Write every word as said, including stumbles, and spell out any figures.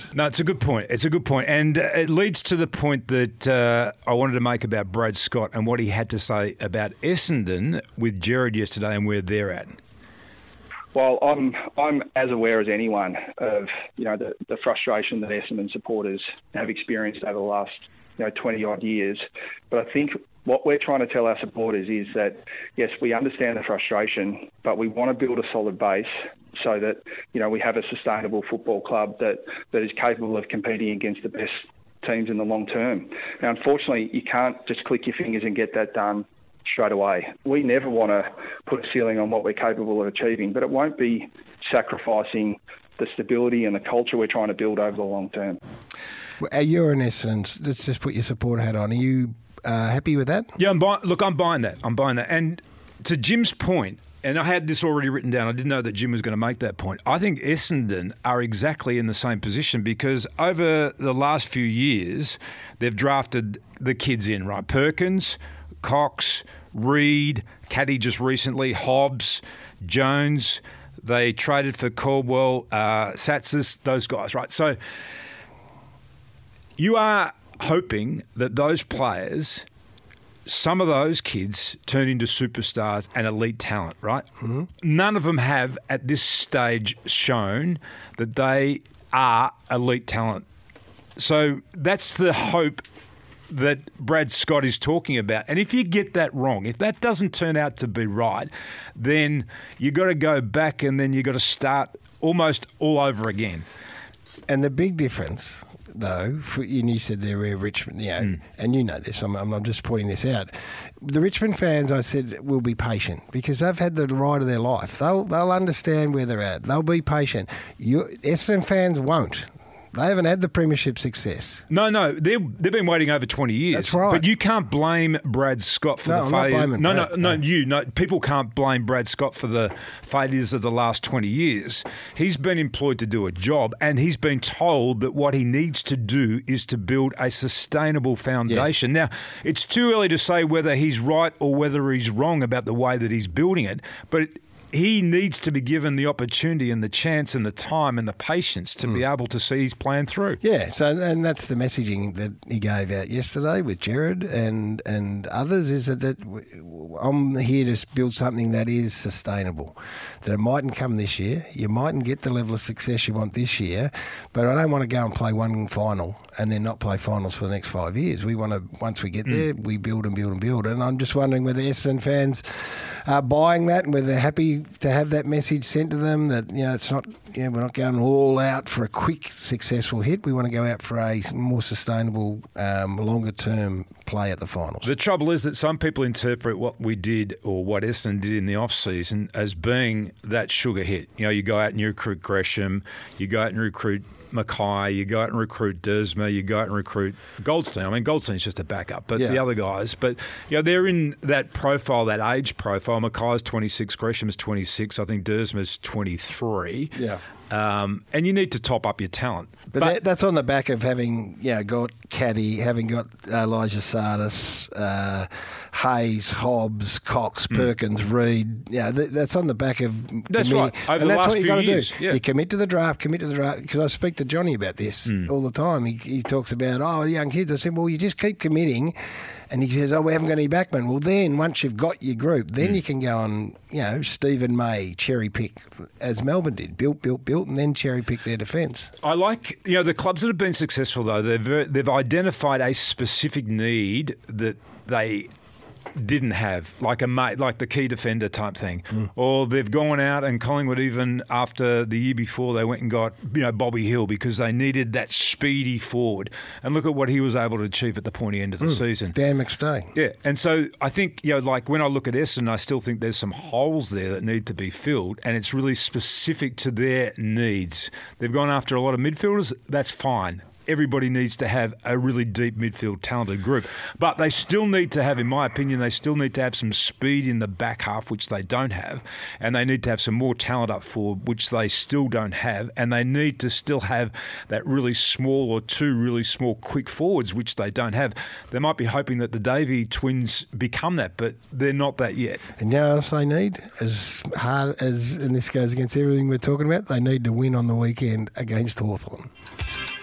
No, it's a good point. It's a good point. And uh, it leads to the point that uh, I wanted to make about Brad Scott and what he had to say about Essendon with Gerard yesterday and where they're at. Well, I'm I'm as aware as anyone of you know the, the frustration that Essendon supporters have experienced over the last you know twenty odd years. But I think what we're trying to tell our supporters is that yes, we understand the frustration, but we want to build a solid base so that you know we have a sustainable football club that, that is capable of competing against the best teams in the long term. Now, unfortunately, you can't just click your fingers and get that done straight away. We never want to put a ceiling on what we're capable of achieving, but it won't be sacrificing the stability and the culture we're trying to build over the long term. Well, you're in essence, let's just put your support hat on. Are you uh, happy with that? Yeah, I'm buy- look, I'm buying that. I'm buying that. And to Jim's point, and I had this already written down, I didn't know that Jim was going to make that point. I think Essendon are exactly in the same position because over the last few years, they've drafted the kids in, right? Perkins, Cox, Reed, Caddy just recently, Hobbs, Jones. They traded for Caldwell, uh, Satsis, those guys, right? So you are hoping that those players, some of those kids turn into superstars and elite talent, right? Mm-hmm. None of them have at this stage shown that they are elite talent. So that's the hope that Brad Scott is talking about. And if you get that wrong, if that doesn't turn out to be right, then you got to go back and then you got to start almost all over again. And the big difference, though, for, and you said they're Richmond, you know, mm. and you know this, I'm, I'm just pointing this out. The Richmond fans, I said, will be patient because they've had the ride of their life. They'll they'll understand where they're at. They'll be patient. You, Essendon fans won't. They haven't had the premiership success. No, no, they've they've been waiting over twenty years. That's right. But you can't blame Brad Scott for no, the failure. I'm not blaming no, Brad. no, no, no, you. No, people can't blame Brad Scott for the failures of the last twenty years. He's been employed to do a job, and he's been told that what he needs to do is to build a sustainable foundation. Yes. Now, it's too early to say whether he's right or whether he's wrong about the way that he's building it, but it, he needs to be given the opportunity and the chance and the time and the patience to mm. be able to see his plan through. Yeah, so and that's the messaging that he gave out yesterday with Gerard and and others is that, that I'm here to build something that is sustainable, that it mightn't come this year, you mightn't get the level of success you want this year, but I don't want to go and play one final and then not play finals for the next five years. We want to, once we get mm. there, we build and build and build. And I'm just wondering whether Essendon fans are buying that and whether they're happy to have that message sent to them that, you know, it's not, you know, we're not going all out for a quick, successful hit. We want to go out for a more sustainable, um, longer-term play at the finals. The trouble is that some people interpret what we did or what Essendon did in the off-season as being that sugar hit. You know, you go out and you recruit Gresham, you go out and recruit Mackay, you go out and recruit Dersma, you go out and recruit Goldstein. I mean, Goldstein's just a backup, but yeah. the other guys. But, you know, they're in that profile, that age profile. Mackay's twenty-six, Gresham's twenty-six, I think Dersma's twenty-three. Yeah. Um, and you need to top up your talent. But, but that, that's on the back of having, you know, got Caddy, having got Elijah Sardis, uh, Hayes, Hobbs, Cox, mm. Perkins, Reed. Yeah, th- that's on the back of. That's committing. right. Over and the that's last what you few got to years. do. Yeah. You commit to the draft, commit to the draft. Because I speak to Johnny about this mm. all the time. He, he talks about, oh, young kids. I said, well, you just keep committing. And he says, oh, we haven't got any backmen. Well, then, once you've got your group, then mm. you can go and, you know, Stephen May, cherry pick, as Melbourne did. Built, built, built, and then cherry pick their defence. I like, you know, the clubs that have been successful, though, they've, they've identified a specific need that they didn't have, like a mate, like the key defender type thing. Mm. Or they've gone out and Collingwood, even after the year before, they went and got, you know, Bobby Hill because they needed that speedy forward. And look at what he was able to achieve at the pointy end of the mm. season. Dan McStay. Yeah. And so I think, you know, like when I look at Essendon, I still think there's some holes there that need to be filled, and it's really specific to their needs. They've gone after a lot of midfielders. That's fine. Everybody needs to have a really deep midfield talented group. But they still need to have, in my opinion, they still need to have some speed in the back half, which they don't have. And they need to have some more talent up forward, which they still don't have. And they need to still have that really small or two really small quick forwards, which they don't have. They might be hoping that the Davey twins become that, but they're not that yet. And you know what else they need? As hard as, and this goes against everything we're talking about, they need to win on the weekend against Hawthorn.